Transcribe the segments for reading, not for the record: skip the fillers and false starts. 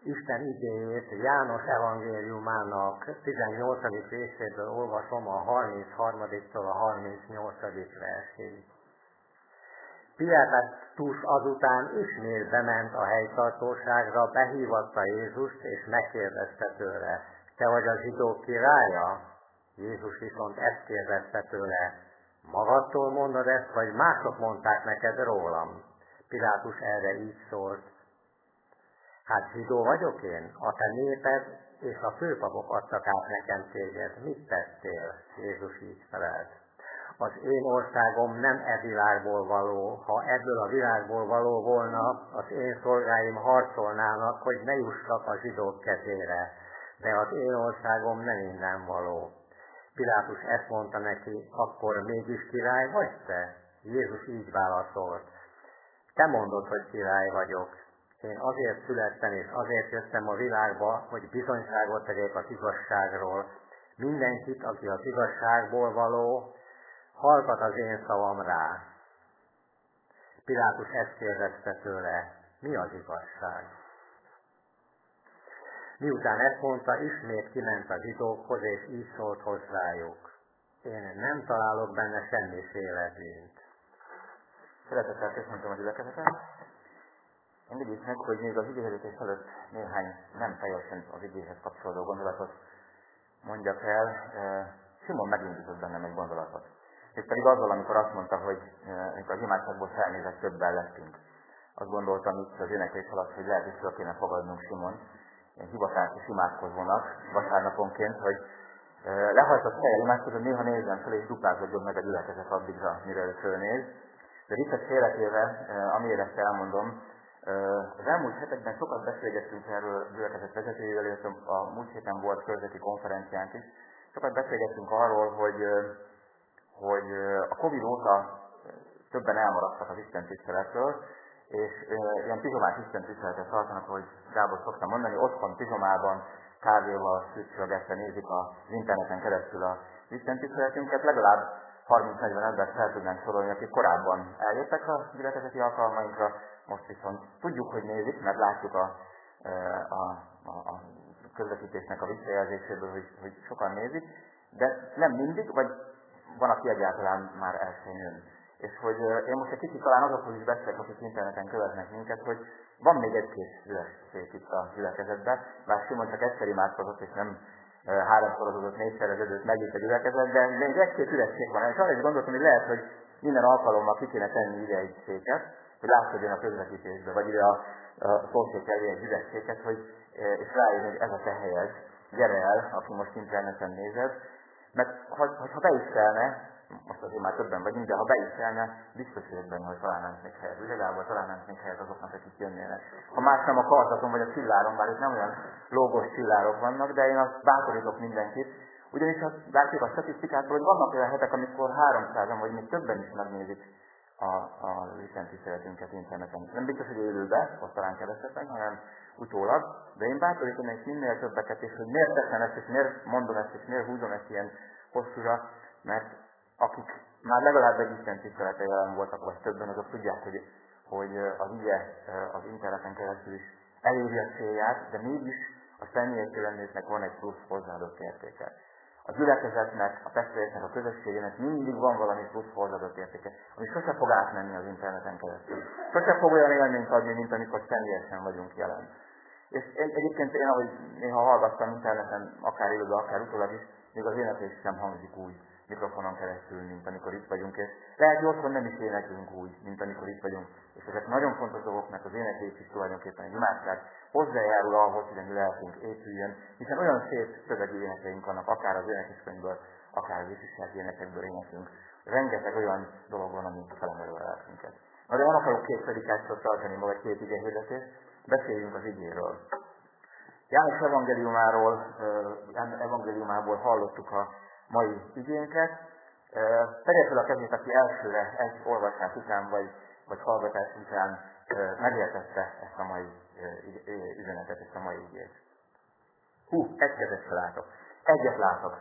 Isten igéjét János evangéliumának 18. részéből olvasom a 33-től a 38. versig. Pilátus azután ismét bement a helytartóságra, behívatta Jézust és megkérdezte tőle: te vagy a zsidók királya? Jézus viszont ezt kérdezte tőle: magadtól mondod ezt, vagy mások mondták neked rólam? Pilátus erre így szólt: hát zsidó vagyok én? A te néped és a főpapok adtak át nekem téged. Mit tettél? Jézus így felelt: az én országom nem e világból való. Ha ebből a világból való volna, az én szolgáim harcolnának, hogy ne jussak a zsidók kezére. De az én országom nem innen való. Pilátus ezt mondta neki: akkor mégis király vagy te? Jézus így válaszolt: te mondod, hogy király vagyok. Én azért születtem és azért jöttem a világba, hogy bizonyságot tegyek az igazságról. Mindenkit, aki az igazságból való, hallgat az én szavam rá. Pilátus ezt kérdezte tőle: mi az igazság? Miután ezt mondta, ismét kiment a zsidókhoz, és így szólt hozzájuk: én nem találok benne semmiféle bűnt. Szeretettel köszöntöm a gyülekezetet. Engedjék meg, hogy még az igéhirdés előtt néhány nem teljesen az igéhez kapcsolódó gondolatot mondjak el. Simon megindított bennem egy gondolatot. És pedig azzal, amikor azt mondta, hogy amikor az imádságból felnézett, többen lettünk. Azt gondoltam itt az éneklés alatt, hogy lehet, hogy fel kéne fogadnunk Simon, ilyen hivatásos imádkozónak vasárnaponként, hogy lehajtott fejjel imádkozom, néha nézzem fel, és duplázódjon meg a gyülekezet addigra, mire ő fölnéz. De Richard félretéve, amire ezt elmondom, az elmúlt hetekben sokat beszélgettünk erről a gyülekezet vezetőjével, illetve a múlt héten volt körzeti konferenciánk is. Sokat beszélgettünk arról, hogy a Covid óta többen elmaradtak az istentiszteletről, és ilyen pizsomás istentiszteletet tartanak, hogy Gábor szoktam mondani, otthon pizsomában, kávéval, sütszölgetve nézik az interneten keresztül az istentiszteletünket. Legalább 30-40 embert fel tudnánk sorolni, akik korábban eljöttek a gyülekezeti alkalmainkra, most viszont tudjuk, hogy nézik, mert látjuk a közvetítésnek a visszajelzéséből, hogy sokan nézik, de nem mindig, vagy van, aki egyáltalán már el sem jön. És hogy én most egy kicsit talán azokhoz is beszélek, akik interneten követnek minket, hogy van még egy-két üres szék itt a gyülekezetben, bár Simon csak egyszer imádkozott, és nem háromszorozódott, négyszereződött meg itt a gyülekezet, de még egy-két üres szék van. És arra is gondoltam, hogy lehet, hogy minden alkalommal ki kéne tenni ide egy széket, hogy látszódjon a közvetítésbe, vagy ide a szószék elé egy üres széket, és rájönni, hogy ez a te helyed, gyere el, aki most interneten nézed, mert ha be is telne, most azért már többen vagyunk, de ha be is telne, biztos vagyok benne, hogy találnánk még helyet. Ugye Gábor, találnánk még helyet azoknak, akik jönnének. Ha más nem a kartaton vagy a csilláron, bár itt nem olyan lógos csillárok vannak, de én azt bátorítok mindenkit. Ugyanis azt látjuk a statisztikákból, hogy vannak olyan hetek, amikor 300-an vagy még többen is megnézik a istentiszteletünket interneten. Nem biztos, hogy élőben, ott talán kevesebbek, hanem utólag, de én bátorítom és minél többeket, és hogy miért teszem ezt, és miért mondom ezt, és miért húzom ezt ilyen hosszúra, mert akik már legalább egy istentisztelete jelen voltak, vagy többen, azok tudják, hogy az ige az interneten keresztül is eléri a célját, de mégis a személyes jelenlétnek van egy plusz hozzáadott értéke. A gyülekezetnek, a testvéreknek, a közösségének mindig van valami plusz hozzáadott értéke, ami sose fog átmenni az interneten keresztül. Sose fog olyan élményt adni, mint amikor személyesen vagyunk jelen. És egyébként én, ahogy néha hallgattam interneten, akár élőben, akár utólag is, még az éneklés sem hangzik úgy mikrofonon keresztül, mint amikor itt vagyunk, és lehet, hogy otthon nem is éneklünk úgy, mint amikor itt vagyunk. És ezek nagyon fontos dolgok, mert az éneklés is tulajdonképpen egy imádság hozzájárul ahhoz, hogy a mi lelkünk épüljön, hiszen olyan szép szövegű énekeink vannak, akár az énekeskönyvből, akár az ifjúsági énekekből éneklünk. Rengeteg olyan dolog van, ami felemelő a lelkünket. Na de nem akarok két predikációt tartani, vagy két igehirdetést, beszéljünk az igéről. János evangéliumából hallottuk a mai igénket. Tegye fel a kezét, aki elsőre egy olvasás után, vagy hallgatás után megértette ezt a mai üzenetet, ezt a mai igét. Egy kezet sem látok. Egyet látok.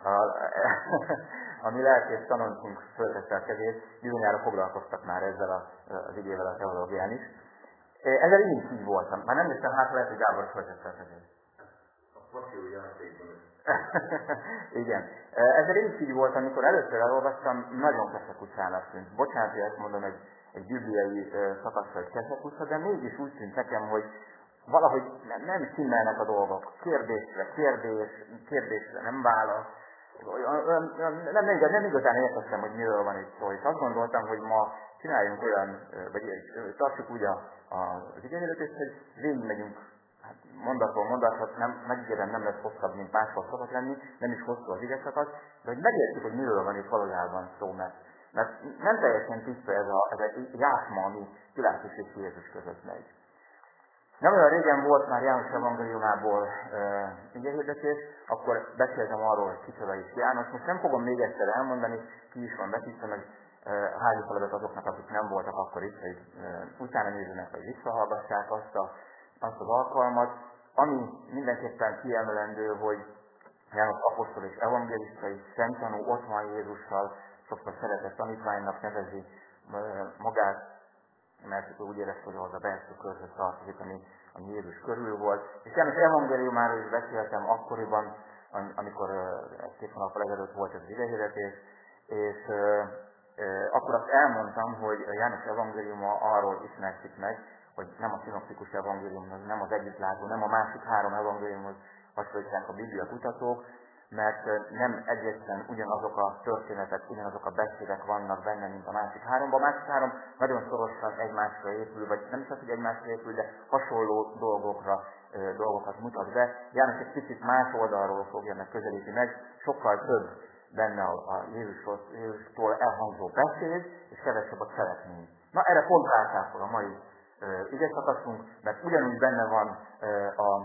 A mi lelkész tanultunk föltette a kezét, bizonyára foglalkoztak már ezzel az igével a teológián is. Ezzel én is így voltam. Már nem értem, hát lehet, hogy Gábor is folytatta ezzel. A foszió játékban is. Igen. Ezzel én is így voltam, amikor először elolvastam, nagyon keszekucsának tűnt. Bocsánat, hogy ezt mondom, egy bibliai szakaszra egy keszekucsa, de mégis úgy tűnt nekem, hogy valahogy nem szimmelnek a dolgok. Kérdésre nem válasz. Nem igazán értettem, hogy miről van itt szó. És azt gondoltam, hogy ma csináljunk olyan, vagy tartsuk úgy az igényelőtést, hogy végigmegyünk mondatról mondatra, megígérem, nem lesz hosszabb, mint máshol szokott lenni, nem is hosszú az igeszakasz, de hogy megértjük, hogy miről van itt valójában szó, mert nem teljesen tiszta ez egy játszma, ami Pilátus és Jézus között megy. Nem olyan régen volt már János evangéliumából igehirdetés, akkor beszéltem arról, hogy kicsoda is János. Most nem fogom még egyszer elmondani, ki is van vetítve, meg házi feladat azoknak, akik nem voltak akkor itt, hogy utána nézzenek, vagy visszahallgassák azt az alkalmat. Ami mindenképpen kiemelendő, hogy János apostol és evangélista és szenttanú ott van Jézussal, sokszor szeretett tanítványnak nevezi magát, mert úgy érezte, hogy az a belső körzet tartozik, ami Jézus körül volt. És János evangéliumáról is beszéltem akkoriban, amikor egy-két hónappal ezelőtt volt ez az igehirdetés, és akkor azt elmondtam, hogy a János evangéliuma arról ismerszik meg, hogy nem a szinoptikus evangéliumhoz, nem az együttlátó, nem a másik három evangéliumhoz hasonlítják a Biblia kutatók, mert nem egészen ugyanazok a történetek, ugyanazok a beszédek vannak benne, mint a másik háromban. A másik három nagyon szorosan egymásra épül, vagy nem is az, hogy egymásra épül, de hasonló dolgokat mutat be. János egy picit más oldalról fogja megközelíteni meg, sokkal több benne a Jézustól elhangzó beszéd, és kevesebb a cselekmény. Na, erre pont rátápol a mai igeszakaszunk, mert ugyanúgy benne van a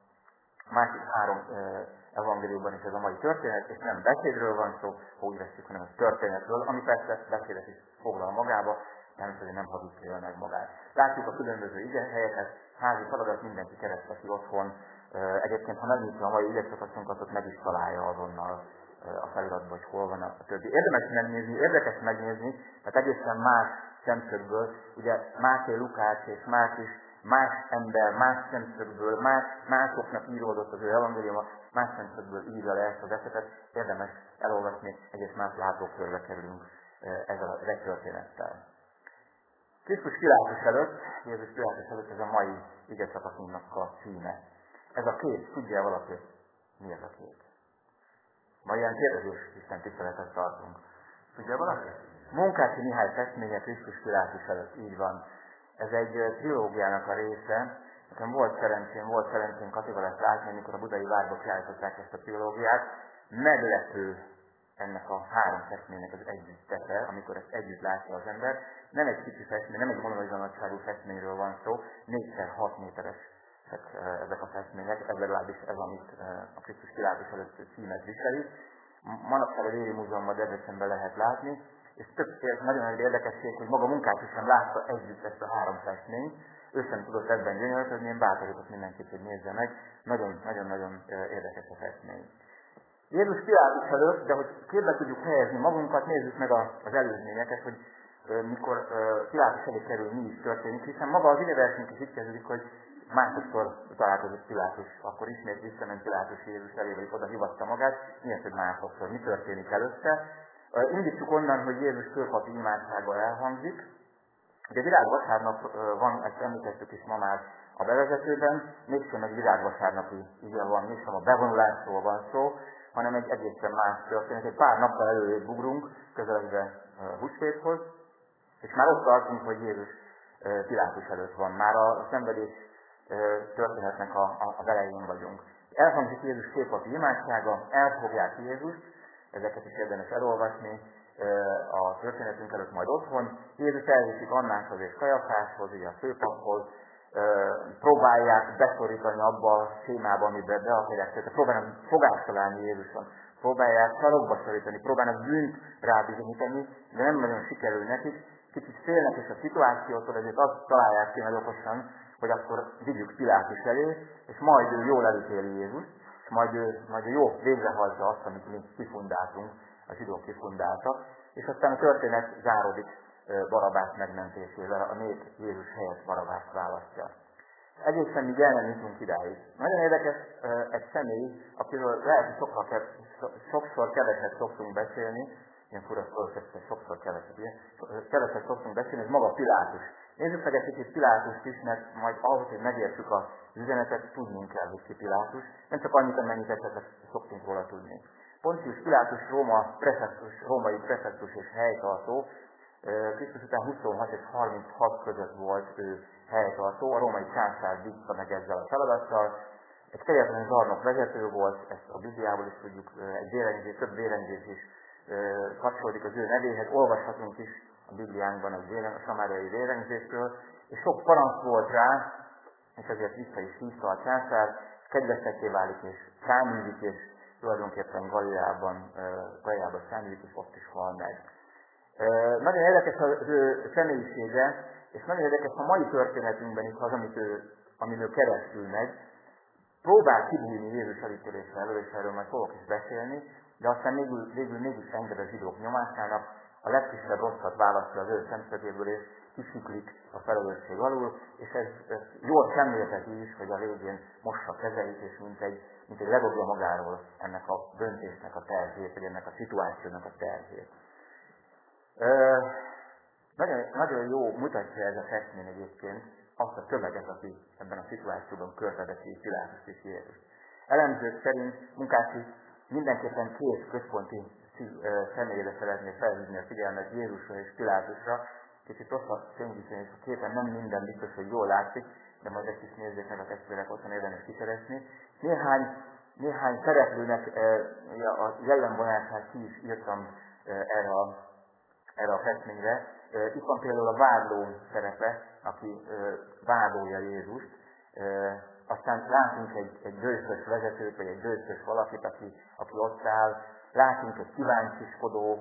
másik három evangéliumban is ez a mai történet, és nem beszédről van szó, ha úgy veszik, hanem ez történetről, ami persze beszédet is foglal magába, természetesen nem hazudja meg magát. Látjuk a különböző igehelyeket, házi feladat, mindenki keresztesi otthon. Egyébként, ha megnyitja a mai igeszakaszunkat, ott meg is találja azonnal a feliratban, hogy hol van a többi. Érdemes megnézni, érdekes megnézni, mert egészen más szemszögből, ugye Máté, Lukács és Márk is más ember, más szemszögből, másoknak íródott az ő evangéliuma, más szemszögből írja le ezt az esetet, érdemes elolvasni, egész más látókörbe kerülünk ezzel a történettel. Krisztus Pilátus előtt, Jézus Pilátus előtt ez a mai igeszakaszunknak a címe. Ez a kép, tudja valaki, mi ez a kép? Ma ilyen kérdezős Isten tiszteletet tartunk. Tudja valaki? Munkácsi Mihály festménye Krisztus Pilátus előtt, így van. Ez egy trilógiának a része. Nekem volt szerencsém Katival ezt látni, amikor a Budai Várba kiállították ezt a trilógiát. Meglepő ennek a három festménynek az együttese, amikor ezt együtt látja az ember. Nem egy kicsi festmény, nem egy monológiai festményről van szó, 4x6 méteres ezek a festmények, ez legalábbis ez, amit a Krisztus Pilátus előtt címet viseli. Manapság a Déri Múzeumban Debrecenben lehet látni, és nagyon nagy érdekesség, hogy maga Munkácsi sem látta együtt ezt a három festményt. Ő sem tudott ebben gyönyörködni, én bátorítok mindenkit, hogy nézze meg. Nagyon-nagyon érdekes a festmény. Jézus Pilátus előtt, de hogy képbe tudjuk helyezni magunkat, nézzük meg az előzményeket, hogy mikor Pilátus elé kerül, mi is történik, hiszen maga az ideversünk is itt kezdődik, hogy másodszor találkozott Pilátus, akkor ismét visszament Pilátus Jézus elébe, és oda hivatta magát. Mi az, hogy másodszor? Mi történik előtte? Indítsuk onnan, hogy Jézus főpapi imádsága elhangzik. Ugye virágvasárnap van, ezt említettük is ma már a bevezetőben, mégsem egy virágvasárnapi ige van, mégsem a bevonulásról van szó, hanem egy egészen más történet. Egy pár nappal előrébb ugrunk, közeledve húsvéthoz, és már ott tartunk, hogy Jézus Pilátus előtt van. Már a szenvedés történetnek az elején vagyunk. Elhangzik Jézus főpapi imádsága, elfogják Jézust, ezeket is érdemes elolvasni a történetünk előtt majd otthon. Jézus elviszik Annáshoz és Kajafáshoz, ugye a főpaphoz, próbálják beszorítani abba a sémába, amiben be akarják tenni, próbálnak fogást találni Jézuson, próbálják sarokba szorítani, próbálnak bűnt rábizonyítani, de nem nagyon sikerül nekik. Kicsit félnek is a szituációtól, ezért azt találják ki nagy okosan, hogy akkor vigyük Pilátus elé, és majd ő jól elítéli Jézust, és majd ő jó végrehajtja azt, amit mi kifundáltunk, a zsidók kifundáltak, és aztán a történet záródik Barabás megmentésével, a nép Jézus helyett Barabást választja. Egészen még el nem jutunk idáig. Nagyon érdekes egy személy, akiről lehet, hogy sokszor keveset szoktunk beszélni, ilyen fura szó, sokszor keveset szoktunk beszélni, ez maga Pilátus. Nézzük meg egy kicsit Pilátust is, mert majd ahhoz, hogy megértsük az üzenetet, tudnunk kell, hogy ki Pilátus. Nem csak annyit, amennyit esetleg szoktunk róla tudni. Pontius Pilátus római prefektus és helytartó, Krisztus után 26 és 36 között volt ő helytartó, a római császár bízta meg ezzel a feladattal. Egy kegyetlen zsarnok vezető volt, ezt a Bibliából is tudjuk, több vérengzés is kapcsolódik az ő nevéhez, olvashatunk is a Bibliánkban a samáriai vérengzésről, és sok parancs volt rá, és ezért vissza is hívta a császár, kedvesekké válik és száműzik, és tulajdonképpen Galileában száműzik, és ott is hal meg. Nagyon érdekes az ő személyisége, és nagyon érdekes a mai történetünkben is az, amin ő keresztül megy. Próbál kibújni Jézus elítélésre elől, és erről majd fogok is beszélni, de aztán végül mégis enged a zsidók nyomásának, a legkisebb rosszat választja az ő szemszögéből, és kisiklik a felelősség alul, és ez jól szemlélteti is, hogy a végén mossa kezeit, és mint egy ledobja magáról ennek a döntésnek a terhét, vagy ennek a szituációnak a terhét. Nagyon jó mutatja ez a festmény egyébként azt a tömeget, aki ebben a szituációban körbeveszi Pilátust és Jézust. Elemzők szerint Munkácsi mindenképpen két központi személyre szeretné felhívni a figyelmet, Jézusra és Pilátusra. Kicsit rossz a fényviszony, és a képen nem minden biztos, hogy jól látszik, de majd ezt is nézzék meg a testvérek, otthon érdemes kiszeresni. Néhány szereplőnek a jellemvonását ki is írtam erre a festményre. Itt van például a vádló szerepe, aki vádolja Jézust. Aztán látunk egy gőzös vezetőt, vagy egy gőzös valakit, aki ott áll. Látunk egy kíváncsiskodó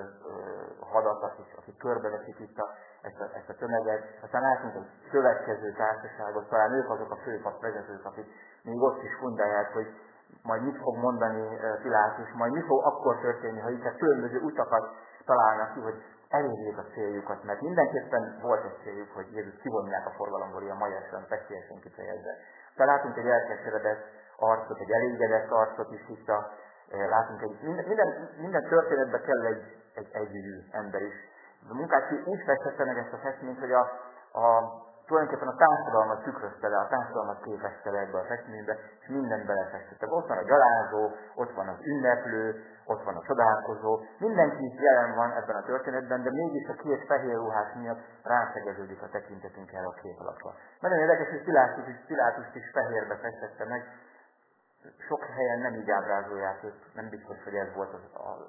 hadat, aki körbeveszik itt ezt a tömeget. Aztán látunk egy következő társaságot, talán ők azok a főpap vezetők, akik még ott is fundálják, hogy majd mit fog mondani Pilátus, majd mi fog akkor történni, ha itt különböző utakat találnak ki, hogy elérjék a céljukat, mert mindenképpen volt egy céljuk, hogy Jézus kivonják a forgalomból, ilyen magyarsan, pestélyesen kifejezve. Tehát látunk egy elkeseredett arcot, egy elégedett arcot is itt látunk minden történetben kell egy együgyű ember is. A Munkácsi úgy festette meg ezt a festményt, hogy tulajdonképpen a társadalmat tükrözte le, a társadalmat képezte le ebbe a festménybe, és mindent belefestette. Ott van a gyalázó, ott van az ünneplő, ott van a csodálkozó, mindenki jelen van ebben a történetben, de mégis a két fehér ruhás miatt rászegeződik a tekintetünk erre a kép alapra. Nagyon érdekes, hogy Pilátust is fehérbe festette meg. Sok helyen nem így ábrázolják őt, nem biztos, hogy ez volt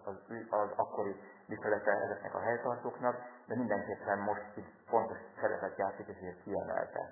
az akkori viselete ezeknek a helytartóknak, de mindenképpen most itt fontos szerepet játszik, és ezt kiemelte.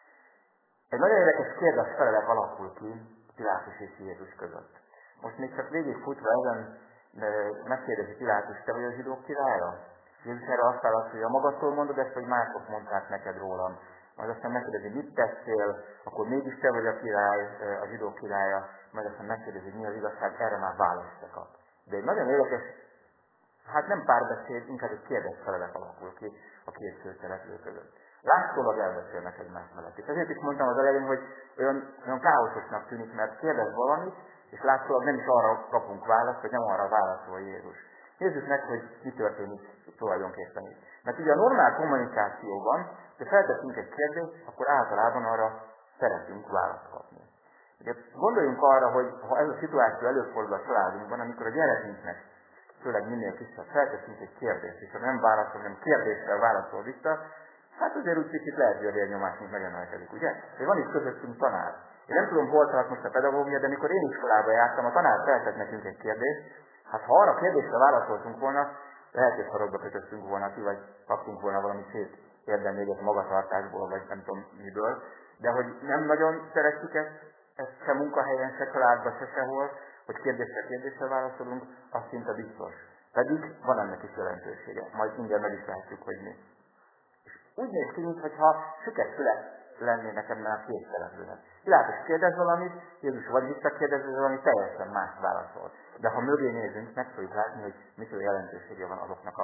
Egy nagyon érdekes kérdés-felelet alakul ki Pilátus és Jézus között. Most még csak végigfutva ezen megkérdezi Pilátus, te vagy a zsidók királya? Jézus erre azt válaszolja, magadtól mondod ezt, vagy mások mondták neked rólam? Majd aztán megkérdezi, mit tettél, akkor mégis te vagy a király, a zsidók királya, majd aztán megkérdezi, mi az igazság, erre már választ se kap. De egy nagyon érdekes, hát nem párbeszéd, inkább egy kérdés-felelet alakul ki a két főszereplő között. Látszólag elbeszélnek egymás mellett. És ezért is mondtam az elején, hogy olyan káoszosnak tűnik, mert kérdez valamit, és látszólag nem is arra kapunk választ, vagy nem arra válaszol Jézus. Nézzük meg, hogy mi történik tulajdonképpen itt. Mert ugye a normál kommunikációban, ha felteszünk egy kérdést, akkor általában arra szeretünk választ kapni. Ugye gondoljunk arra, hogy ha ez a szituáció előfordul a családunkban, amikor a gyerekünknek, főleg minél kisebb, felteszünk egy kérdést, és ha nem válaszol, hanem kérdéssel válaszol vissza, hát azért úgy kicsit lehet, hogy a vérnyomásunk megemelkedik, ugye? De van itt közöttünk tanár. Én nem tudom, hol tart most a pedagógia, de amikor én iskolába jártam, a tanár feltett nekünk egy kérdést, hát ha arra a kérdésre válaszoltunk volna, lehet, hogy haragba kötöttünk volna ki, vagy kaptunk volna valami szép érdemléget magatartásból, vagy nem tudom miből, de hogy nem nagyon szeretjük ezt se munkahelyen, se családban, se sehol, hogy kérdésre válaszolunk, az szinte biztos. Pedig van ennek is jelentősége. Majd mindjárt meg is látjuk, hogy mi. És úgy néz ki, mintha süket füle lennének ebben a két szereplőnek. Pilátus kérdez valamit, Jézus vagy visszakérdez valami teljesen más válaszol. De ha mögé nézünk, meg fogjuk látni, hogy miféle jelentősége van azoknak a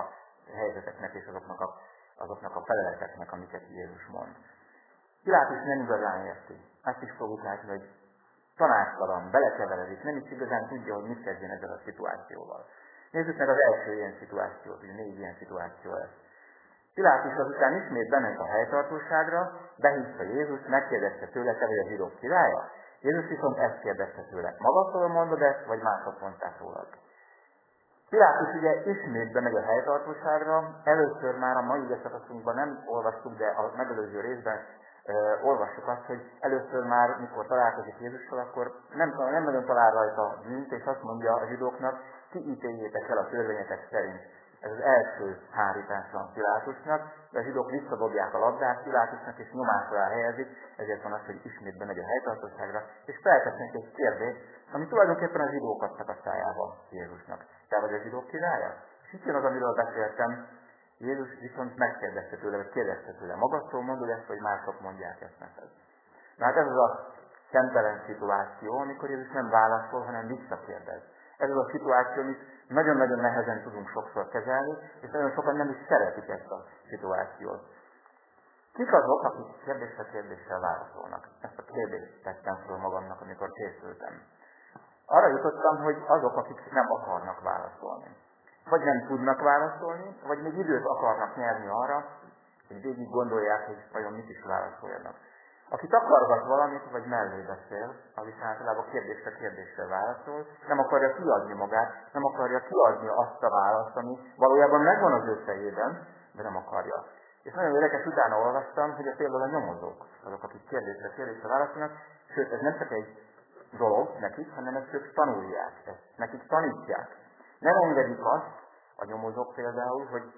helyzeteknek és azoknak a feleleteknek, amiket Jézus mond. Pilátus nem igazán érti. Ezt is fogjuk látni, hogy tanácstalan, belekeveredik, nem is igazán tudja, hogy mit kezdjen ezzel a szituációval. Nézzük meg az első ilyen szituációt, ugye 4 ilyen szituáció lesz. Pilátus azután ismét bement a helytartóságra, behívta Jézust, megkérdezte tőle, te vagy a zsidók királya? Jézus viszont ezt kérdezte tőle, magadtól mondod ezt, vagy mások mondták rólad? Pilátus ugye ismét bemegy a helytartóságra, először már a mai igeszakaszunkban nem olvastuk, de a megelőző részben olvassuk azt, hogy először már, mikor találkozik Jézussal, akkor nem nagyon talál rajta bűnt, és azt mondja a zsidóknak, ti ítéljétek el a törvényetek szerint. Ez az első hárítása Pilátusnak, de a zsidók visszadobják a labdát Pilátusnak, és nyomás alá helyezik, ezért van az, hogy ismét bemegy a helytartóságra, és feltesznek egy kérdést, ami tulajdonképpen a zsidók adtak a szájába Jézusnak. Te vagy a zsidók királya? És itt jön az, amiről beszéltem. Jézus viszont megkérdezte tőle, vagy kérdezte tőle, magadtól mondod ezt, vagy mások mondják ezt neked. Na hát ez az a szentelen szituáció, amikor Jézus nem válaszol, hanem visszakérdez. Ez az a szituáció, amit nagyon-nagyon nehezen tudunk sokszor kezelni, és nagyon sokan nem is szeretik ezt a szituációt. Kik azok, akik kérdéssel válaszolnak? Ezt a kérdést tettem fel magamnak, amikor készültem. Arra jutottam, hogy azok, akik nem akarnak válaszolni. Vagy nem tudnak válaszolni, vagy még időt akarnak nyerni arra, hogy végig gondolják, hogy vajon mit is válaszoljanak. Aki takargat valamit, vagy mellé beszél, az is általában kérdésre válaszol, nem akarja kiadni magát, nem akarja kiadni azt a választ, ami valójában megvan az ő fejében, de nem akarja. És nagyon érdekes, utána olvastam, hogy például a nyomozók, azok, akik kérdésre válaszolnak, sőt, ez nem csak egy dolog nekik, hanem ezt ők tanulják, ezt nekik tanítják. Nem engedik azt, a nyomozók például, hogy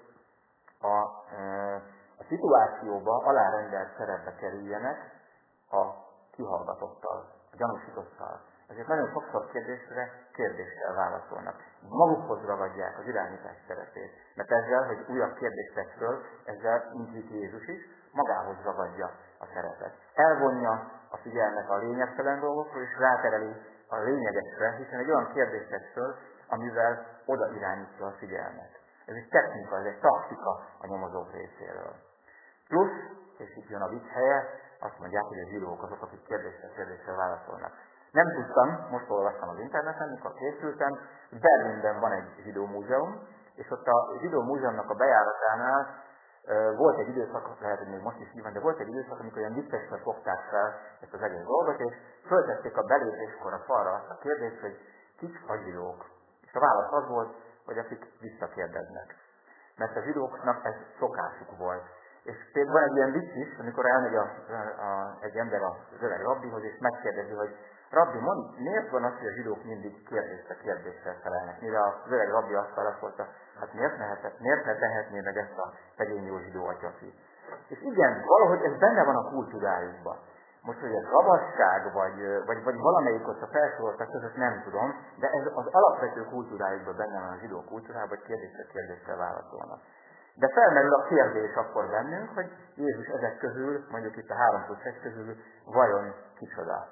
a szituációba alárendelt szerepbe kerüljenek a kihallgatottal, a gyanúsítottal. Ezért nagyon sokszor kérdéssel válaszolnak. Magukhoz ragadják az irányítás szerepét, mert ezzel, hogy újabb kérdést tesz föl, ezzel, mint Jézus is, magához ragadja a szerepet. Elvonja a figyelmet a lényegtelen dolgokról, és rátereli a lényegesre, hiszen egy olyan kérdést tesz föl, amivel oda irányítja a figyelmet. Ez egy technika, ez egy taktika a nyomozók részéről. Plusz, és itt jön a vicc helye, azt mondják, hogy a zsidók azok, akik kérdéssel válaszolnak. Nem tudtam, most olvastam az interneten, mikor készültem, Berlinben van egy zsidó múzeum, és ott a zsidó múzeumnak a bejáratánál volt egy időszak, lehet, hogy még most is így van, de volt egy időszak, amikor olyan viccesre fogták fel ezt az egész dolgot, és föltették a belépéskor a falra azt a kérdést, hogy kik a zsidók. És a válasz az volt, hogy akik visszakérdeznek. Mert a zsidóknak ez szokásuk volt. És például van egy ilyen vicc is, amikor elmegy egy ember az öreg rabbihoz, és megkérdezi, hogy Rabbi, mondd, miért van az, hogy a zsidók mindig kérdéssel felelnek? Mire az öreg rabbi azt válaszolta, hát miért ne tehetné meg ezt a szegény jó zsidó atyafi? És igen, valahogy ez benne van a kultúrájukban. Most, hogy ez rabasság, vagy valamelyik ott a felsoroltak között nem tudom, de ez az alapvető kultúrájukban benne van a zsidó kultúrában, hogy kérdéssel válaszolnak. De felmerül a kérdés akkor bennünk, hogy Jézus ezek közül, mondjuk itt a 3+1 közül vajon kicsoda.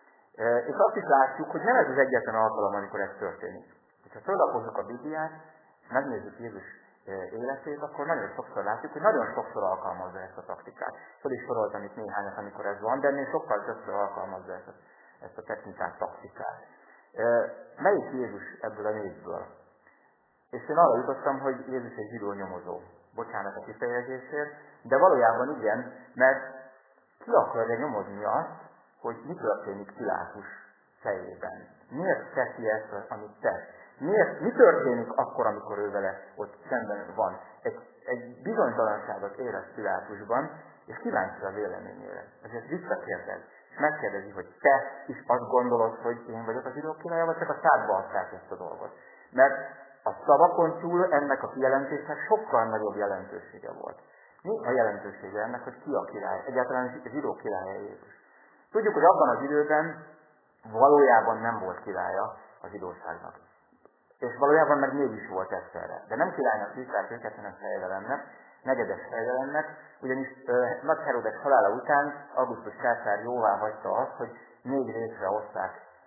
És azt is látjuk, hogy nem ez az egyetlen alkalom, amikor ez történik. Ha föllapozzuk a Bibliát, megnézzük Jézus életét, akkor nagyon sokszor látjuk, hogy nagyon sokszor alkalmazza ezt a taktikát. Föl is soroltam itt néhányat, amikor ez van, de ennél sokkal többször alkalmazza ezt a technikát, taktikát. Melyik Jézus ebből a 4-ből? És én arra jutottam, hogy Jézus egy zsidó nyomozó. Bocsánat a kifejezésért, de valójában igen, mert ki akarja nyomozni azt, hogy mi történik Pilátus fejében. Miért teszi ezt, amit tesz? Mi történik akkor, amikor ő vele ott szemben van? Egy bizonytalanságot érez Pilátusban, és kíváncsi a véleményére. Ezért visszakérdez, és megkérdezi, hogy te is azt gondolod, hogy én vagyok a zsidók királya, vagy csak a szádba adták ezt a dolgot. Mert a szavakon túl ennek a kijelentésnek sokkal nagyobb jelentősége volt. Mi a jelentősége ennek, hogy ki a király? Egyáltalán a zsidók királya Jézus. Tudjuk, hogy abban az időben valójában nem volt királya a zsidóságnak. És valójában meg mégis volt egyszerre. De nem királynak hívták őket, hanem fejjedelemnek, negyedes fejjedelemnek, ugyanis Nagy Heródes halála után Augustus császár jóvá hagyta azt, hogy 4 részre osszák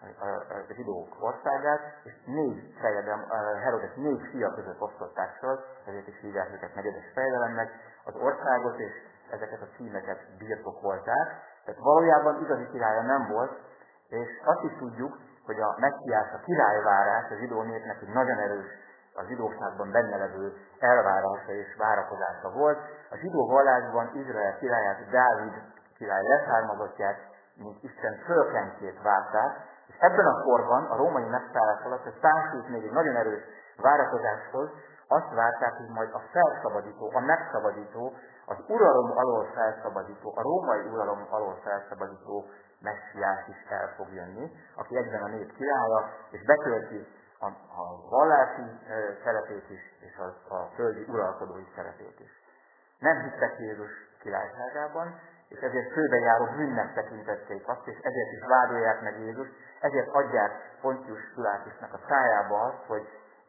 a zsidók országát, és 4 fejedelem, Herodes 4 fia között osztották fel, ezért is hívják őket negyedes fejedelemnek, az országot és ezeket a címeket birtokolták. Tehát valójában igazi királya nem volt, és azt is tudjuk, hogy a messziás, a királyvárás a zsidó népnek egy nagyon erős, a zsidóságban benne levő elvárása és várakozása volt. A zsidó vallásban Izrael királyát, Dávid király leszármazottját, mint Isten fölkentjét várták, és ebben a korban, a római megszállás alatt, ez társult még egy nagyon erős várakozáshoz, azt várták, hogy majd a felszabadító, a megszabadító, az uralom alól felszabadító, a római uralom alól felszabadító messziás is el fog jönni, aki egyben a nép királya, és betölti a vallási szerepét is, és a földi uralkodói szerepét is. Nem hittek Jézus királyságában, és ezért főbejáró bűnnek tekintették azt, és ezért is vádolják meg Jézust, ezért adják Pontius Pilátusnak a szájába azt, hogy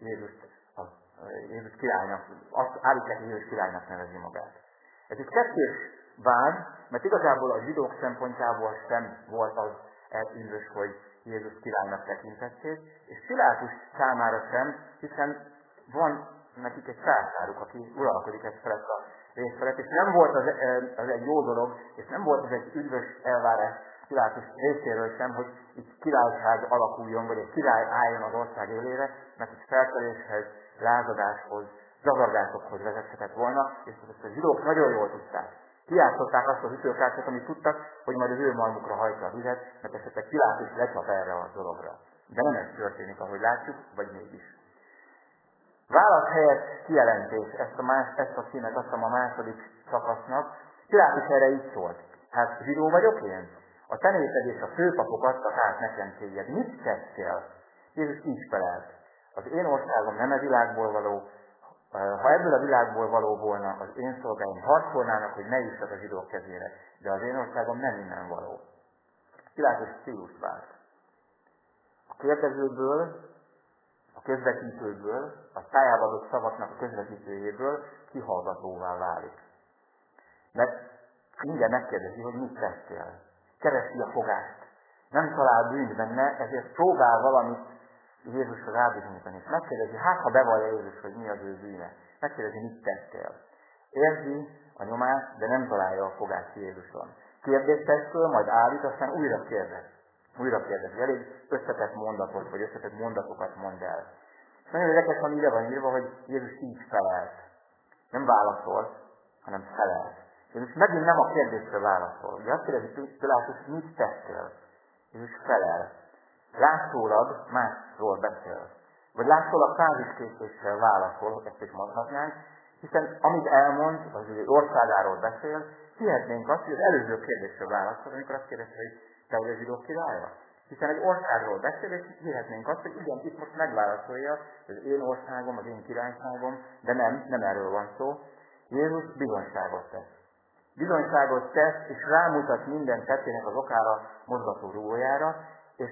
Jézus királynak, azt állítják, hogy Jézus királynak nevezi magát. Ez egy kettős vád, mert igazából a zsidók szempontjából sem volt az üdvös, hogy Jézus királynak tekintették, és Pilátus számára sem, hiszen van nekik egy császáruk, aki uralkodik ezt felett a rész felett, és nem volt az egy jó dolog, és nem volt az egy üdvös elvárás Pilátus részéről sem, hogy itt királyság alakuljon, vagy egy király álljon az ország élére, mert ez felkeléshez, lázadáshoz, zavargásokhoz vezethetett volna, és ezt a zsidók nagyon jól tudták. Kijátszották azt az ütőkártyát, amit tudtak, hogy majd az ő malmukra hajtja a vizet, mert esetleg Pilátus lecsap erre a dologra. De nem ez történik, ahogy látjuk, vagy mégis. Válasz helyett kijelentés, ezt a címet adtam a második szakasznak. Pilátus erre így szólt. Hát zsidó vagyok én? A te néped és a főpapok adtak át nekem téged. Mit tettél? Jézus így felelt. Az én országom nem a világból való. Ha ebből a világból való volna, az én szolgáim harcolnának, hogy ne jussak a zsidók kezére. De az én országom nem innen való. Pilátus stílus vált. A kérdezőből, a közvetítőből, a szájába adott szavaknak a közvetítőjéből kihallgatóvá válik. Mert mindjárt megkérdezi, hogy mit tettél. Keresi a fogást. Nem talál bűnt benne, ezért próbál valamit Jézusra rábizonyítani. És megkérdezi, hát ha bevallja Jézus, hogy mi az ő bűne. Megkérdezi, mit tettél. Érzi a nyomást, de nem találja a fogást Jézuson. Kérdést tesz föl, majd állít, aztán újra kérdez. Újra kérdezi. Elég összetett mondatot, vagy összetett mondatokat mond el. És nagyon érdekes, van ide van írva, hogy Jézus így felelt. Nem válaszolt, hanem felelt. Jézus megint nem a kérdésre válaszol. Ugye azt kérdezi Pilátus, mit tettél? Jézus felel. Látszólag másról beszél. Vagy látszólag fáziskészéssel válaszol, ezt is mondhatnánk, hiszen amit elmond, az ő országáról beszél, hihetnénk azt, hogy az előző kérdésre válaszol, amikor azt kérdezte, hogy te vagy a zsidók királya. Hiszen egy országról beszél, és hihetnénk azt, hogy igen, itt most megválaszolja, hogy az én országom, az én királyságom, de nem erről van szó. Jézus bizonyságot tesz. Bizonyságot tesz, és rámutat minden tettének az okára, mozgató rúgójára, és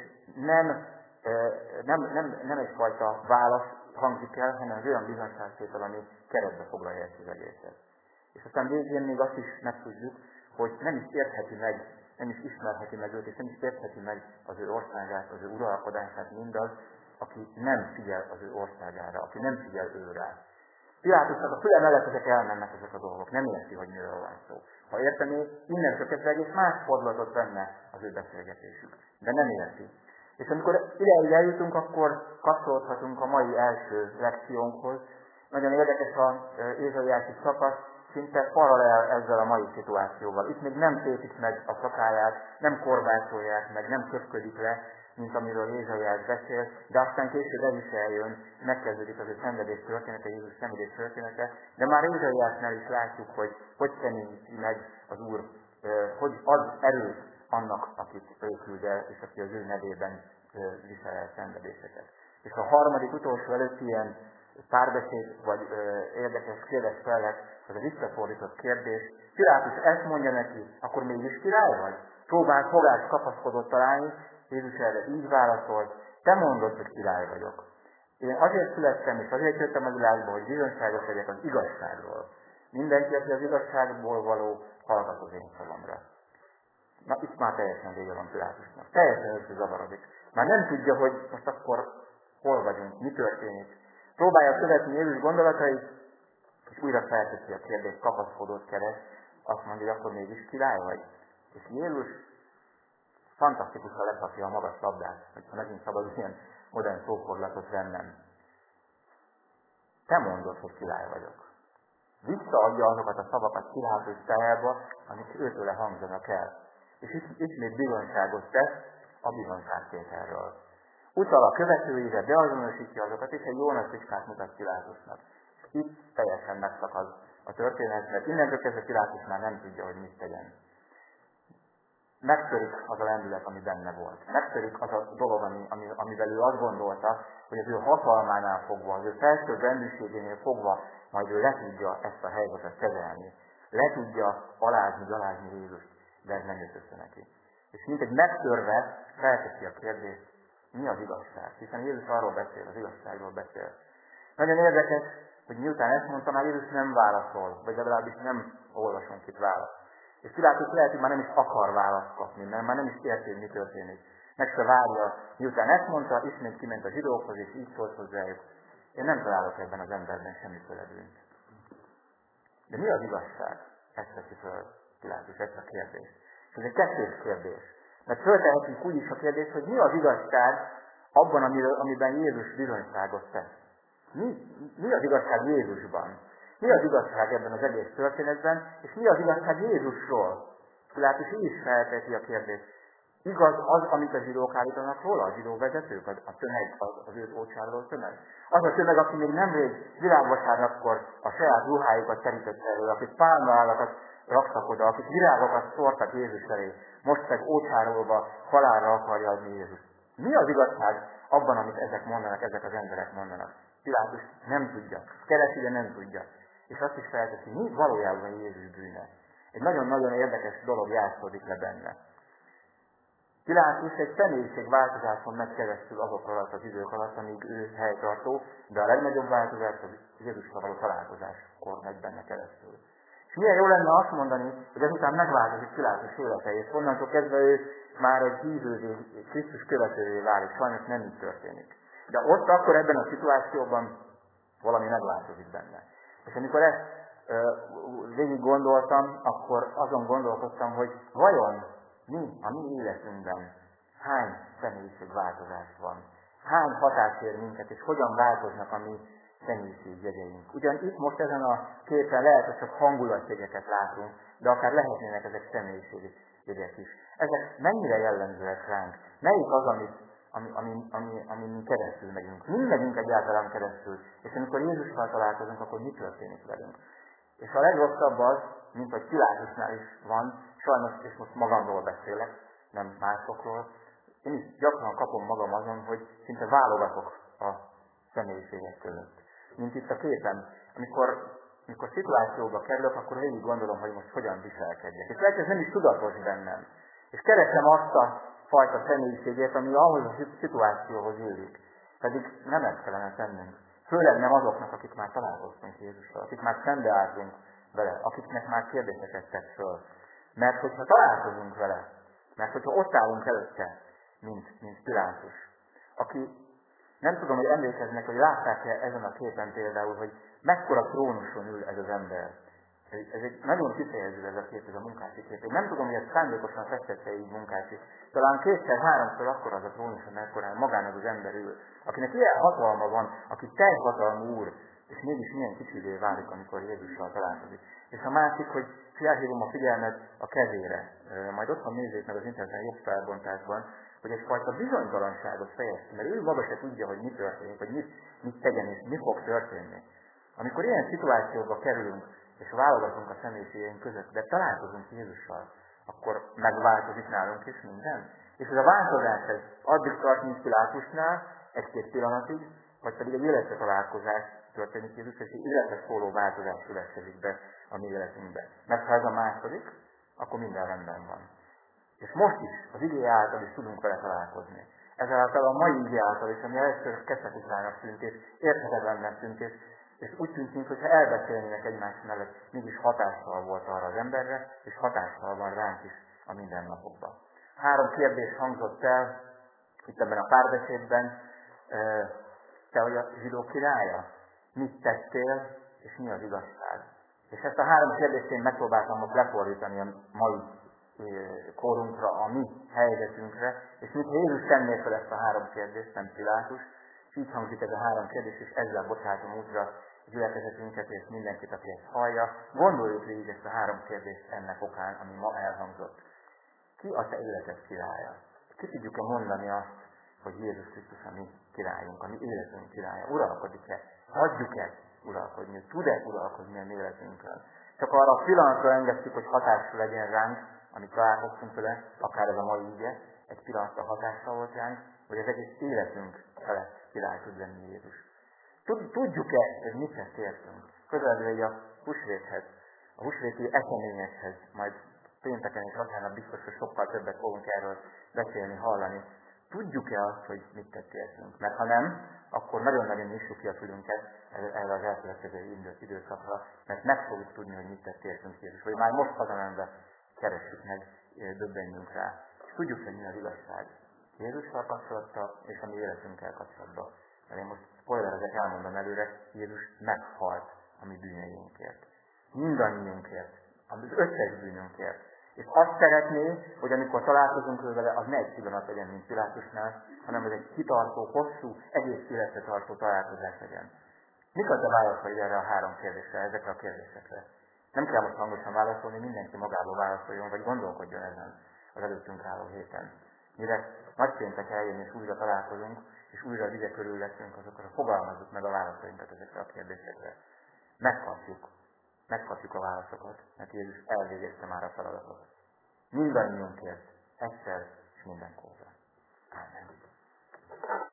nem egyfajta válasz hangzik el, hanem az olyan bizonyságtétel, ami keretbe foglalja ezt az egészet. És aztán végén még azt is megtudjuk, hogy nem is értheti meg, nem is ismerheti meg őt, és nem is értheti meg az ő országát, az ő uralkodását mindaz, aki nem figyel az ő országára, aki nem figyel ő rá. Pilátusnak a füle mellett ezek elmennek ezek a dolgok, nem érti, hogy miről van szó. Ha értené, innentől kezdve egész más fordulatot venne az ő beszélgetésük. De nem érti. És amikor ideig eljutunk, akkor kapcsolódhatunk a mai első lekciónkhoz. Nagyon érdekes az Ézsaiási szakasz, szinte paralel ezzel a mai szituációval. Itt még nem tépik meg a szakáját, nem korbácsolják meg, nem köpködik le, mint amiről Ézsaiás beszél, de aztán később ez is eljön, megkezdődik az ő szenvedés története, Jézus szenvedés története, de már Ézsaiásnál is látjuk, hogy személyi meg az Úr, hogy ad erőt annak, akit ő küld el, és aki az ő nevében visel el szenvedéseket. És a harmadik, utolsó előtti ilyen párbeszéd, vagy érdekes kérdésfelek, az a visszafordított kérdés. Pilátus ezt mondja neki, akkor mégis király vagy? Próbál fogást kapaszkodott találni, Jézus erre így válaszolt, te mondod, hogy király vagyok. Én azért születtem, és azért jöttem a világba, hogy bizonyságos legyek az igazságról. Mindenki, aki az igazságból való, hallgat az én szavamra. Na, itt már teljesen vége van Pilátusnak. Teljesen összezavarodik. Már nem tudja, hogy most akkor hol vagyunk, mi történik. Próbálja követni Jézus gondolatait, és újra felteszi a kérdést, kapaszkodót keres, azt mondja, hogy akkor mégis király vagy. És Jézus fantasztikusan lerakja a magas labdát, hogyha megint szabad ilyen modern szóforlatot vennem. Te mondod, hogy király vagyok. Visszaadja azokat a szavakat Pilátus szájába, amik őtőle hangzanak el. És ismét bizonyságot tesz a bizonyságtételről. Utal a követőire, beazonosítja azokat, és egy jó nagy fricskát mutat Pilátusnak. Itt teljesen megszakad a történet, mert innentől kezdve Pilátus már nem tudja, hogy mit tegyen. Megtörik az a lendület, ami benne volt. Megtörik az a dolog, amivel ő azt gondolta, hogy az ő hatalmánál fogva, az ő felső rendűségénél fogva, majd ő le tudja ezt a helyzetet kezelni. Le tudja alázni Jézust, de ez nem jött össze neki. És mint egy megtörve felteszi a kérdést, mi az igazság? Hiszen Jézus arról beszél, az igazságról beszél. Nagyon érdekes, hogy miután ezt mondta, már Jézus nem válaszol, vagy legalábbis nem olvasunk itt választ. És Pilátus lehet, hogy már nem is akar választ kapni, mert már nem is érti, mi történik. Meg se várja, miután ezt mondta, ismét kiment a zsidókhoz, és így szólt hozzájuk. Én nem találok ebben az emberben semmiféle bűnt. De mi az igazság? Ezt teszi föl Pilátus, ezt a kérdést. Ez egy kettős kérdés. Mert föltehetünk úgy is a kérdést, hogy mi az igazság abban, amiben Jézus bizonyságot tesz. Mi az igazság Jézusban? Mi az igazság ebben az egész történetben, és mi az igazság Jézusról? Pilátus így is felteti a kérdést. Igaz az, amit a zsidók állítanak róla, a zsidó vezetők, a tömeg, az ő ócsárló tömeg? Az a tömeg, aki még nemrég világvasárnapkor a saját ruhájukat terített elő, akik pálmaállakat raktak oda, akik virágokat szórtak Jézus elé, most meg ócsárolva halálra akarja adni Jézus. Mi az igazság abban, amit ezek mondanak, ezek az emberek mondanak? Pilátus nem tudja, keresi, de nem tudja. És azt is felteszi, mi valójában Jézus bűne. Egy nagyon-nagyon érdekes dolog játszódik le benne. Pilátus egy személyiségváltozáson megy keresztül azok alatt az idők alatt, amíg ő helytartó, de a legnagyobb változás az Jézussal való találkozáskor megy benne keresztül. És milyen jó lenne azt mondani, hogy ezután megváltozik Pilátus élete, és onnantól kezdve ő már egy hívővé, Krisztus követővé válik, sajnos nem így történik. De ott akkor ebben a szituációban valami megváltozik benne. És amikor ezt végig gondoltam, akkor azon gondolkoztam, hogy vajon mi, a mi életünkben hány személyiségváltozás van, hány hatás ér minket, és hogyan változnak a mi személyiségjegyeink. Ugyan itt most ezen a képen lehet, hogy csak hangulatjegyeket látunk, de akár lehetnének ezek személyiségjegyek is. Ezek mennyire jellemzőek ránk? Melyik az, amin keresztül megyünk? Mi megyünk egyáltalán keresztül? És amikor Jézussal találkozunk, akkor mi történik velünk? És a legrosszabb az, mint hogy Pilátusnál is van, sajnos, és most magamról beszélek, nem másokról, én is gyakran kapom magam azon, hogy szinte válogatok a személyiségek között. Mint itt a képen, amikor szituációba kerülök, akkor végig gondolom, hogy most hogyan viselkedjek. És lehet, ez nem is tudatos bennem. És keresem azt a fajta személyiségét, ami ahhoz a szituációhoz illik. Pedig nem ezt kellene tennünk. Főleg nem azoknak, akik már találkoztunk Jézussal, akik már szembeálltunk vele, akiknek már kérdéseket tett föl. Mert hogyha találkozunk vele, mert hogyha ott állunk előtte, mint Pilátus, aki nem tudom, hogy emlékeznek, hogy látták-e ezen a képen például, hogy mekkora trónuson ül ez az ember. Ez egy nagyon kifejező ez a kép, ez a munkási kép. Én nem tudom, hogy ezt szándékosan festette így munkási. Talán kétszer-háromszor akkor az a trónuson, mekkorán magának az ember ül. Akinek ilyen hatalma van, aki teljhatalmú úr, és mégis milyen kicsivé válik, amikor Jézussal találkozik. És a másik, hogy felhívom a figyelmet a kezére. Majd otthon nézzék meg az interneten jobb felbontásban, hogy egyfajta bizonytalanságot fejez ki, mert ő maga se tudja, hogy mi történik, vagy mit tegyen, és mi fog történni. Amikor ilyen szituációba kerülünk, és válogatunk a személyiségeink között, de találkozunk Jézussal, akkor megváltozik nálunk is minden. És ez a változás ez addig tart, mint Pilátusnál, egy-két pillanatig, vagy pedig egy életre találkozás történik Jézus, és egy életre szóló változás következik be a mi életünkbe. Mert ha ez a második, akkor minden rendben van. És most is, az igé által is tudunk vele találkozni. Ezáltal a mai igé által is, ami először kecsetusának tűnt, és érthetetlennek tűnt, és úgy tűnt, mintha elbeszélnének egymás mellett, mégis hatással volt arra az emberre, és hatással van ránk is, a mindennapokban. 3 kérdés hangzott el itt ebben a párbeszédben. Te vagy a zsidó királya? Mit tettél, és mi az igazság? És ezt a 3 kérdést én megpróbáltam most lefordítani a mai korunkra, a mi helyzetünkre, és mit Jézus tenné fel ezt a 3 kérdést, nem Pilátus, és így hangzik ez a 3 kérdés, és ezzel bocsátom útra gyülekezetünket és mindenkit, aki ezt hallja. Gondoljuk végig ezt a 3 kérdést ennek okán, ami ma elhangzott. Ki a te életed királya? Ki tudjuk-e mondani azt, hogy Jézus Krisztus a mi királyunk, a mi életünk királya? Uralkodik-e? Hagyjuk-e uralkodni? Tud-e uralkodni a mi életünkön? Csak arra a pillanatra engedtük, hogy hatással legyen ránk, amit találkoztunk vele, akár ez a mai ügye, egy pillanatra hatással volt ránk, hogy az egész életünk felett király tud lenni Jézus. Tudjuk-e, hogy mit tett értünk? Közelül a húsvéthez, a húsvéti eseményekhez, majd pénteken és vasárnap biztos, hogy sokkal többet fogunk erről beszélni, hallani. Tudjuk-e azt, hogy mit tett értünk? Mert ha nem, akkor nagyon-nagyon nyissuk ki a fülünket erre az elkövetkező időszakra, mert meg fogjuk tudni, hogy mit tett értünk Jézus. Vagy már most hazamenve keressük meg, döbbenjünk rá. És tudjuk, hogy mi az igazság. Jézussal kapcsolattal és a mi életünkkel kapcsolatban. Mert én most spoilerezek, elmondom előre, Jézus meghalt a mi bűneinkért. Mindannyiunkért. Az összes bűnünkért. És azt szeretné, hogy amikor találkozunk vele, az ne egy pillanat legyen, mint Pilátusnál, hanem ez egy kitartó, hosszú, egész életre tartó találkozás legyen. Mik az a válaszaid erre a 3 kérdésre, ezekre a kérdésekre? Nem kell most hangosan válaszolni, mindenki magából válaszoljon, vagy gondolkodjon ezen az előttünk álló héten. Mire nagypéntek eljön és újra találkozunk, és újra a vige körül leszünk, azokra fogalmazzuk meg a válaszainkat ezekre a kérdésekre. Megkapjuk a válaszokat, mert Jézus elvégezte már a feladatot. Mindannyiunkért, egyszer és mindenkorra. Amen.